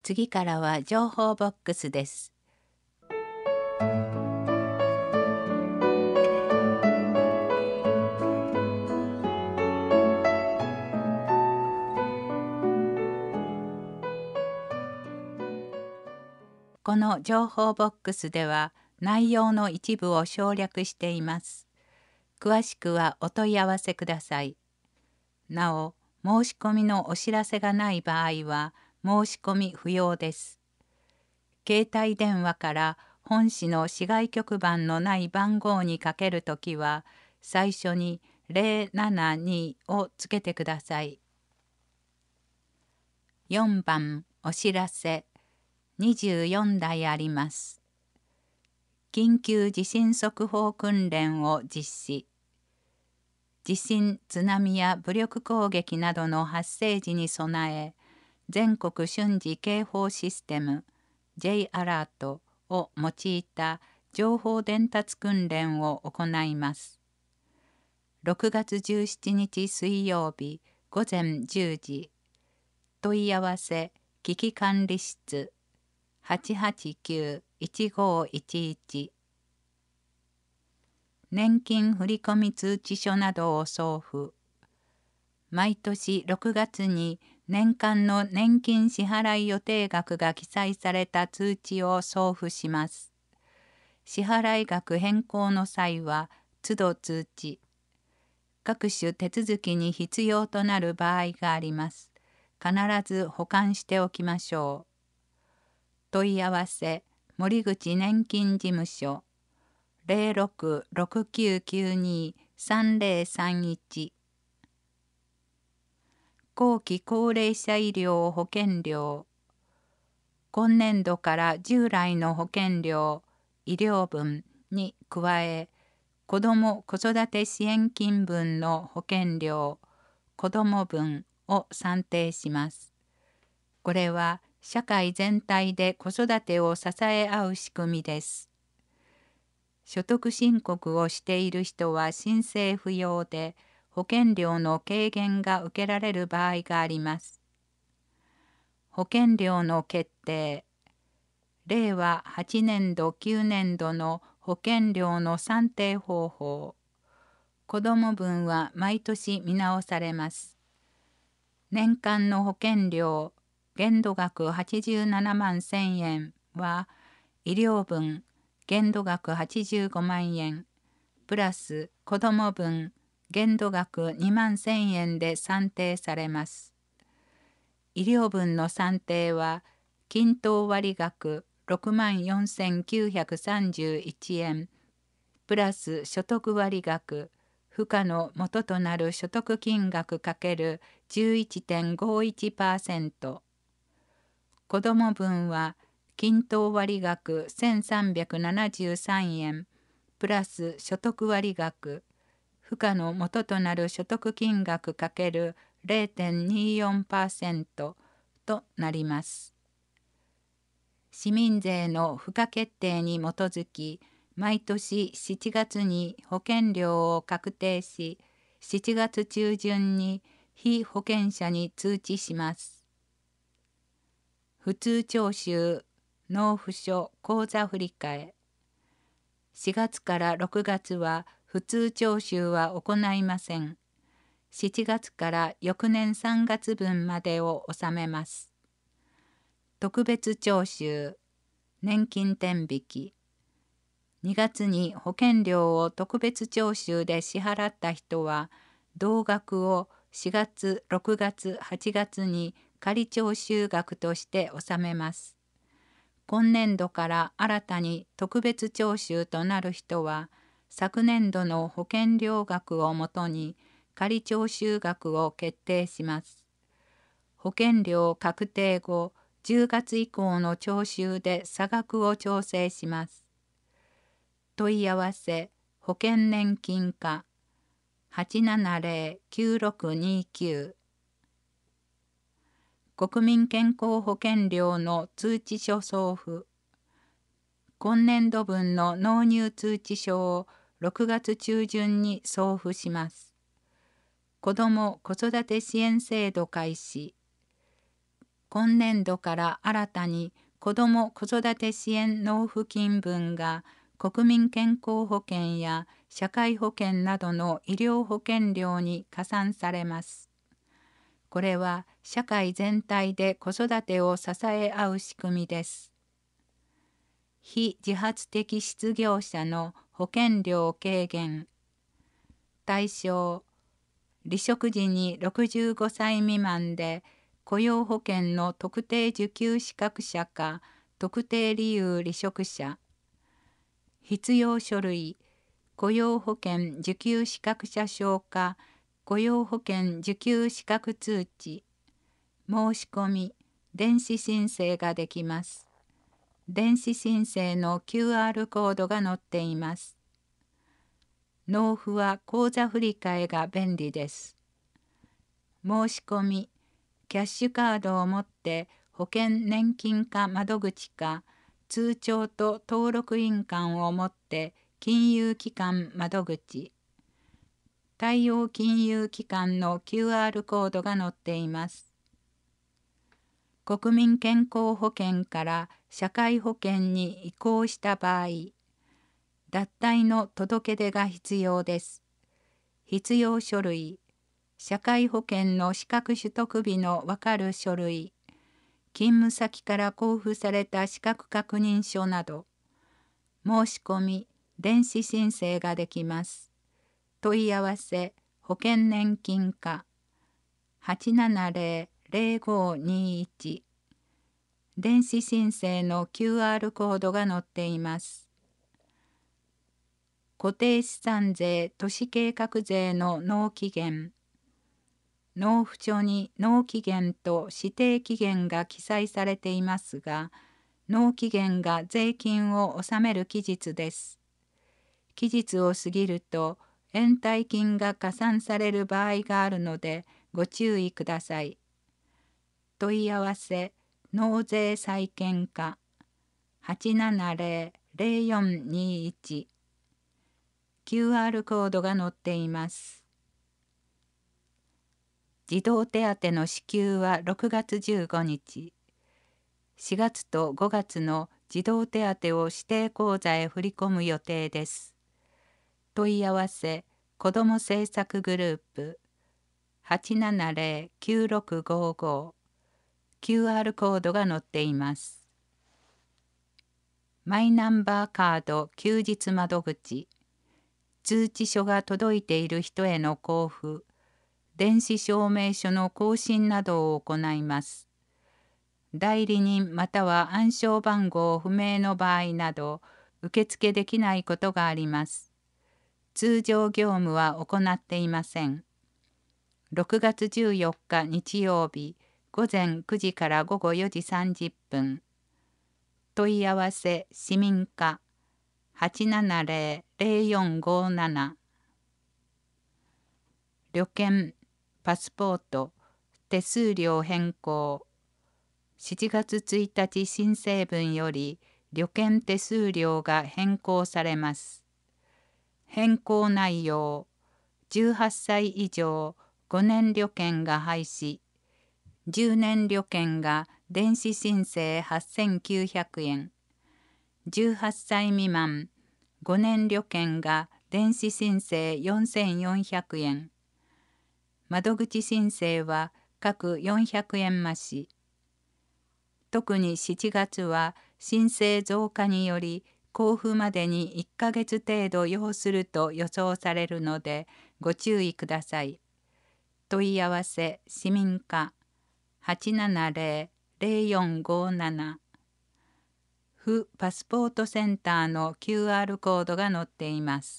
次からは情報ボックスです。この情報ボックスでは内容の一部を省略しています。詳しくはお問い合わせください。なお、申し込みのお知らせがない場合は申し込み不要です。携帯電話から本市の市外局番のない番号にかけるときは最初に072をつけてください。4番お知らせ。24台あります。緊急地震速報訓練を実施。地震、津波や武力攻撃などの発生時に備え、全国瞬時警報システム J アラートを用いた情報伝達訓練を行います。6月17日水曜日午前10時。問い合わせ危機管理室889-1511。年金振込通知書などを送付。毎年6月に年間の年金支払い予定額が記載された通知を送付します。支払い額変更の際は都度通知。各種手続きに必要となる場合があります。必ず保管しておきましょう。問い合わせ森口年金事務所0669923031。後期高齢者医療保険料。今年度から従来の保険料医療分に加え、子ども子育て支援金分の保険料子ども分を算定します。これは社会全体で子育てを支え合う仕組みです。所得申告をしている人は申請不要で、保険料の軽減が受けられる場合があります。保険料の決定。令和8年度9年度の保険料の算定方法。子ども分は毎年見直されます。年間の保険料限度額87万1000円は医療分限度額85万円プラス子ども分限度額2万1000円で算定されます。医療分の算定は均等割額6万4931円プラス所得割額付加の元となる所得金額×11.51%。子ども分は均等割額1373円プラス所得割額付加の元となる所得金額×0.24% となります。市民税の付加決定に基づき毎年7月に保険料を確定し、7月中旬に被保険者に通知します。普通徴収、納付書、口座振替。4月から6月は普通徴収は行いません。7月から翌年3月分までを納めます。特別徴収、年金天引き。2月に保険料を特別徴収で支払った人は、同額を4月、6月、8月に仮徴収額として納めます。今年度から新たに特別徴収となる人は、昨年度の保険料額をもとに仮徴収額を決定します。保険料確定後、10月以降の徴収で差額を調整します。問い合わせ保険年金課870-9629。国民健康保険料の通知書送付。今年度分の納入通知書を6月中旬に送付します。子ども子育て支援制度開始。 今年度から新たに子ども・子育て支援納付金分が国民健康保険や社会保険などの医療保険料に加算されます。これは社会全体で子育てを支え合う仕組みです。非自発的失業者の保険料軽減。対象、離職時に65歳未満で雇用保険の特定受給資格者か特定理由離職者。必要書類、雇用保険受給資格者証か雇用保険受給資格通知。申し込み、電子申請ができます。電子申請の QR コードが載っています。納付は口座振替が便利です。申し込み、キャッシュカードを持って保険年金課窓口か通帳と登録印鑑を持って金融機関窓口。対応金融機関の QR コードが載っています。国民健康保険から社会保険に移行した場合、脱退の届け出が必要です。必要書類、社会保険の資格取得日のわかる書類、勤務先から交付された資格確認書など、申し込み、電子申請ができます。問い合わせ、保険年金課 870-0521。電子申請の QR コードが載っています。固定資産税・都市計画税の納期限。納付書に納期限と指定期限が記載されていますが、納期限が税金を納める期日です。期日を過ぎると延滞金が加算される場合があるのでご注意ください。問い合わせ、納税債権課 870-0421。QR コードが載っています。児童手当の支給は6月15日。4月と5月の児童手当を指定口座へ振り込む予定です。問い合わせ、子ども政策グループ 870-9655。QR コードが載っています。マイナンバーカード休日窓口。通知書が届いている人への交付、電子証明書の更新などを行います。代理人または暗証番号不明の場合など、受付できないことがあります。通常業務は行っていません。6月14日日曜日、午前9時から午後4時30分。問い合わせ市民課 870-0457。旅券、パスポート、手数料変更。7月1日申請分より旅券手数料が変更されます。変更内容、18歳以上5年旅券が廃止、10年旅券が電子申請8900円、18歳未満5年旅券が電子申請4400円、窓口申請は各400円増し。特に7月は申請増加により交付までに1ヶ月程度要すると予想されるのでご注意ください。問い合わせ市民課 870-0457。府パスポートセンターの QR コードが載っています。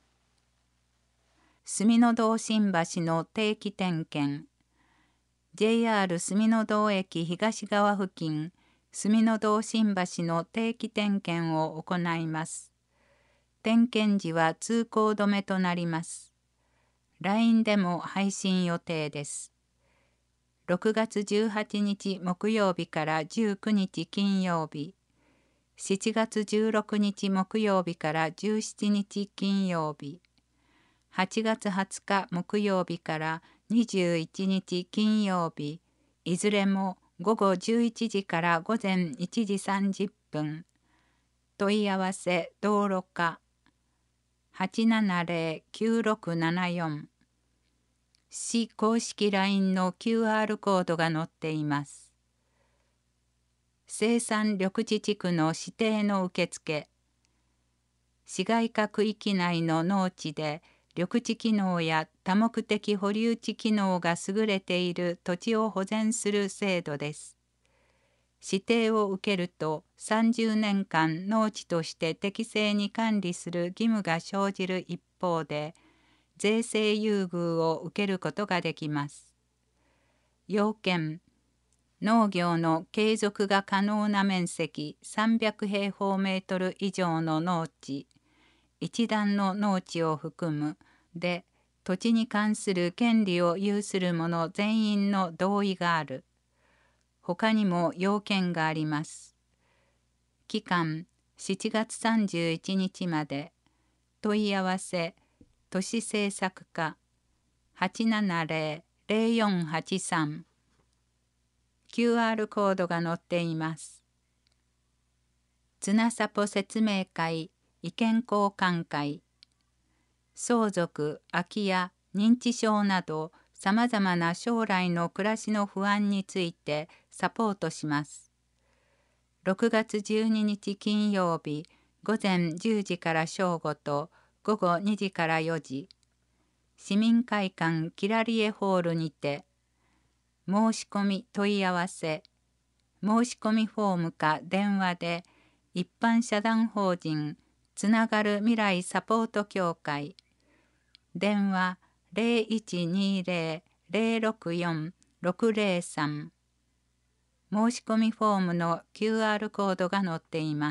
住の堂新橋の定期点検。JR 住の堂駅東側付近、住の堂新橋の定期点検を行います。点検時は通行止めとなります。LINE でも配信予定です。6月18日木曜日から19日金曜日、7月16日木曜日から17日金曜日、8月20日木曜日から21日金曜日、いずれも午後11時から午前1時30分。問い合わせ道路課 870-9674。市公式 LINE の QR コードが載っています。生産緑地地区の指定の受付。市街化区域内の農地で緑地機能や多目的保留地機能が優れている土地を保全する制度です。指定を受けると30年間農地として適正に管理する義務が生じる一方で、税制優遇を受けることができます。要件、農業の継続が可能な面積300平方メートル以上の農地、一段の農地を含むで、土地に関する権利を有する者全員の同意がある。他にも要件があります。期間7月31日まで。問い合わせ都市政策課 870-0483。QR コードが載っています。綱サポ説明会意見交換会。相続、空き家、認知症などさまざまな将来の暮らしの不安についてサポートします。6月12日金曜日午前10時から正午と午後2時から4時、市民会館キラリエホールにて、申し込み問い合わせ、申し込みフォームか電話で一般社団法人つながる未来サポート協会、電話 0120-064-603。申し込みフォームの QR コードが載っています。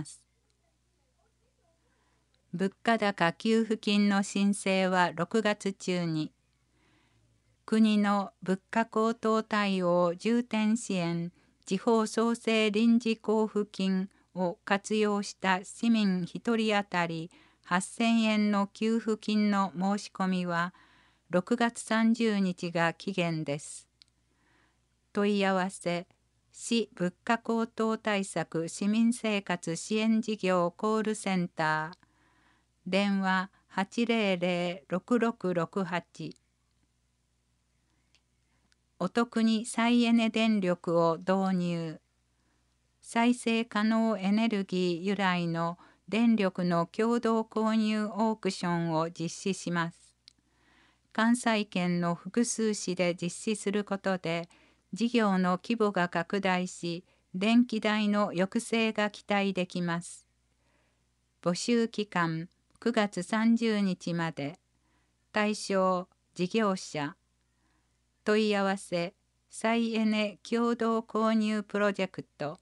物価高給付金の申請は6月中に。国の物価高騰対応重点支援地方創生臨時交付金を活用した市民1人当たり8000円の給付金の申し込みは6月30日が期限です。問い合わせ市物価高騰対策市民生活支援事業コールセンター、電話 800-6668。お得に再エネ電力を導入。再生可能エネルギー由来の電力の共同購入オークションを実施します。関西圏の複数市で実施することで、事業の規模が拡大し、電気代の抑制が期待できます。募集期間9月30日まで。対象事業者。問い合わせ再エネ共同購入プロジェクト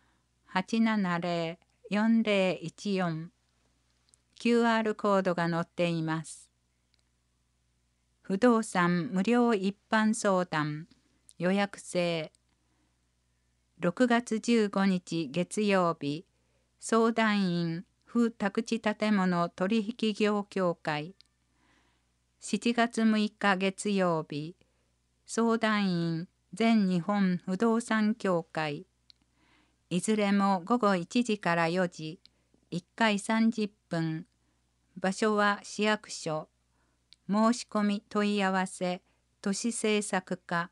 870-4014。QR コードが載っています。不動産無料一般相談予約制。6月15日月曜日、相談員府宅地建物取引業協会。7月6日月曜日、相談員全日本不動産協会。いずれも午後1時から4時、1回30分。場所は市役所。申し込み問い合わせ都市政策課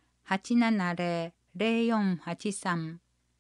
870-0483。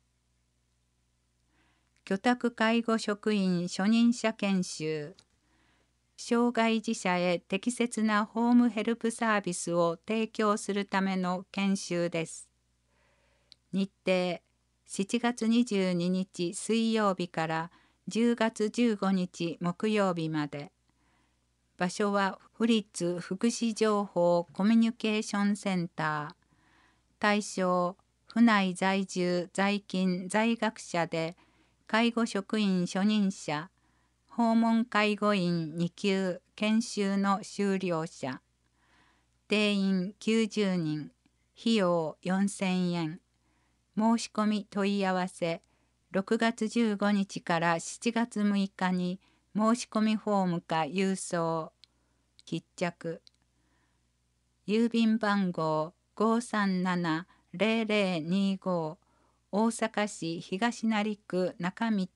居宅介護職員初任者研修。障害児者へ適切なホームヘルプサービスを提供するための研修です。日程7月22日水曜日から10月15日木曜日まで。場所は府立福祉情報コミュニケーションセンター。対象府内在住在勤在学者で介護職員初任者、訪問介護員2級研修の修了者。定員90人、費用4000円。申し込み問い合わせ6月15日から7月6日に申し込みフォームか郵送。必着。郵便番号537-0000 0025大阪市東成区中道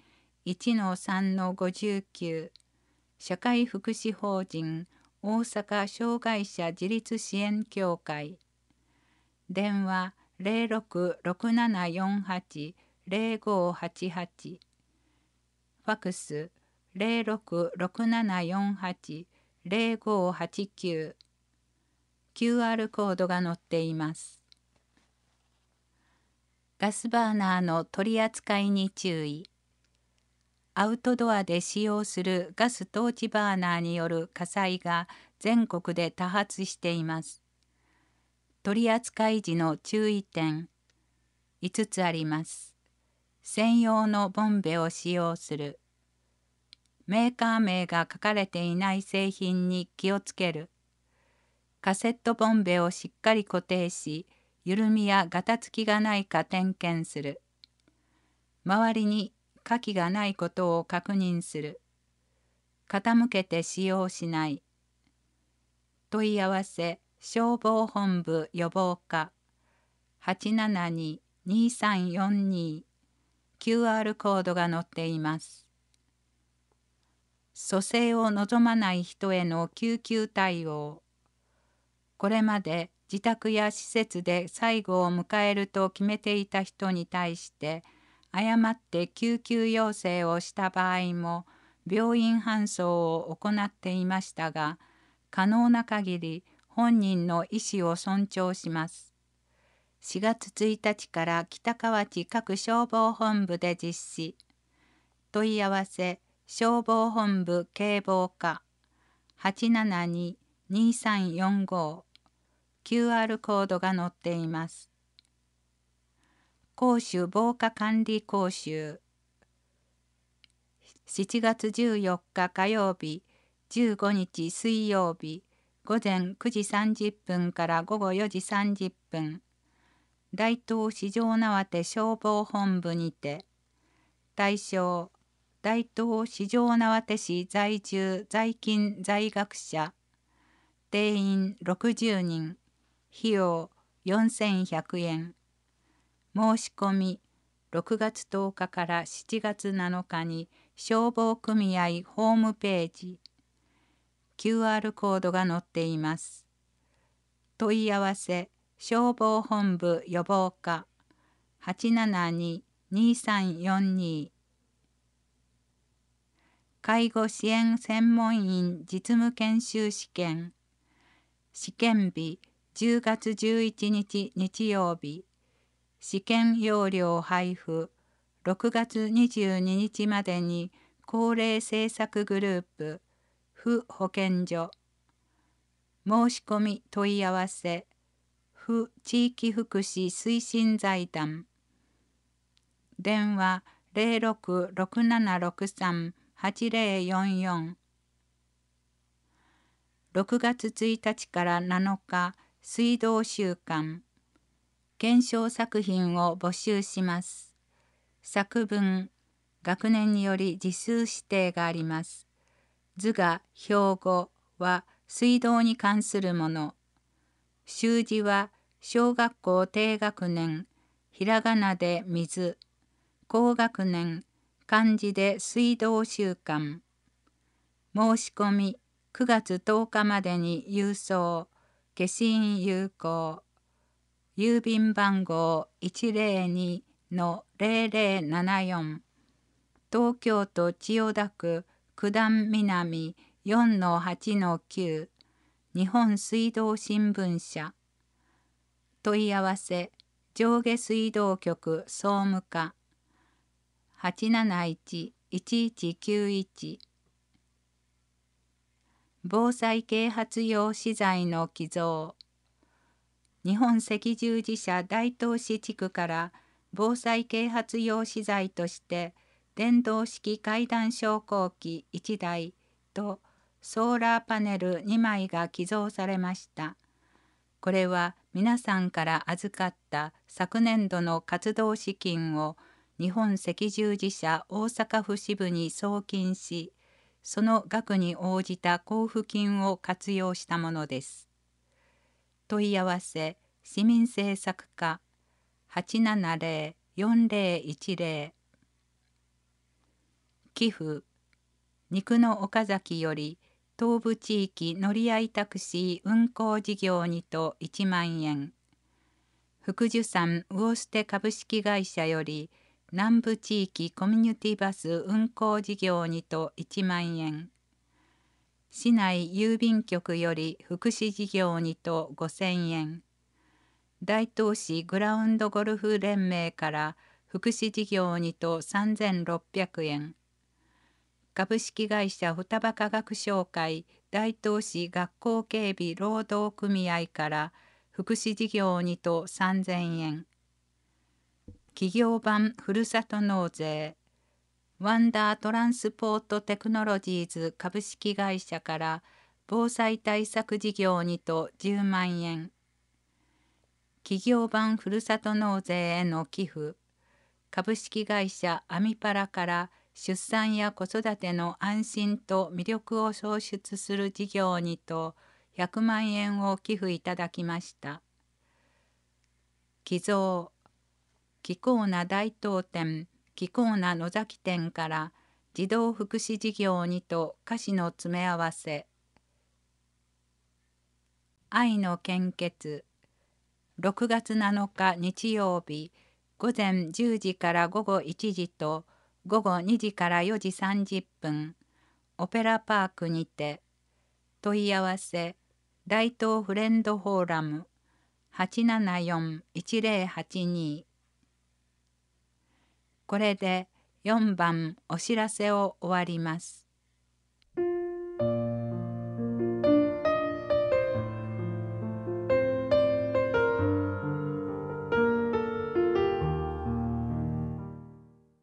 1-3-59 社会福祉法人大阪障害者自立支援協会電話0667480588ファクス0667480589 QR コードが載っています。ガスバーナーの取り扱いに注意。アウトドアで使用するガストーチバーナーによる火災が全国で多発しています。取り扱い時の注意点5つあります。専用のボンベを使用する。メーカー名が書かれていない製品に気をつける。カセットボンベをしっかり固定し、緩みやガタつきがないか点検する。周りに火気がないことを確認する。傾けて使用しない。問い合わせ消防本部予防課 872-2342 QR コードが載っています。蘇生を望まない人への救急対応。これまで自宅や施設で最後を迎えると決めていた人に対して誤って救急要請をした場合も病院搬送を行っていましたが、可能な限り本人の意思を尊重します。4月1日から北河内各消防本部で実施。問い合わせ消防本部警防課 872-2345 QR コードが載っています。公衆防火管理講習7月14日火曜日、15日水曜日、午前9時30分から午後4時30分、大東四条畷消防本部にて、対象、大東四条畷市在住在勤在学者、定員60人、費用4100円。申し込み6月10日から7月7日に消防組合ホームページ QR コードが載っています。問い合わせ消防本部予防課 872-2342 介護支援専門員実務研修試験試験日10月11日日曜日試験要領配布6月22日までに高齢政策グループ府保健所申し込み問い合わせ府地域福祉推進財団電話0667638044 6月1日から7日水道週間検証作品を募集します。作文、学年により字数指定があります。図画、標語は水道に関するもの。習字は小学校低学年、ひらがなで水、高学年、漢字で水道週間。申し込み9月10日までに郵送、消印有効。郵便番号 102-0074 東京都千代田区九段南 4-8-9 日本水道新聞社問い合わせ上下水道局総務課 871-1191 防災啓発用資材の寄贈日本赤十字社大東市地区から防災啓発用資材として電動式階段昇降機1台とソーラーパネル2枚が寄贈されました。これは皆さんから預かった昨年度の活動資金を日本赤十字社大阪府支部に送金し、その額に応じた交付金を活用したものです。問い合わせ市民政策課 870-4010 寄付肉の岡崎より東部地域乗り合いタクシー運行事業にと1万円。福寿山魚捨て株式会社より南部地域コミュニティバス運行事業にと1万円。市内郵便局より福祉事業にと5000円。大東市グラウンドゴルフ連盟から福祉事業にと3600円。株式会社双葉科学商会大東市学校警備労働組合から福祉事業にと3000円。企業版ふるさと納税ワンダートランスポートテクノロジーズ株式会社から防災対策事業にと10万円。企業版ふるさと納税への寄付株式会社アミパラから出産や子育ての安心と魅力を創出する事業にと100万円を寄付いただきました。寄贈貴公な大東店貴公な野崎店から児童福祉事業にと菓子の詰め合わせ愛の献血6月7日日曜日午前10時から午後1時と午後2時から4時30分オペラパークにて問い合わせ大東フレンドフォーラム 874-1082 これで4番お知らせを終わります。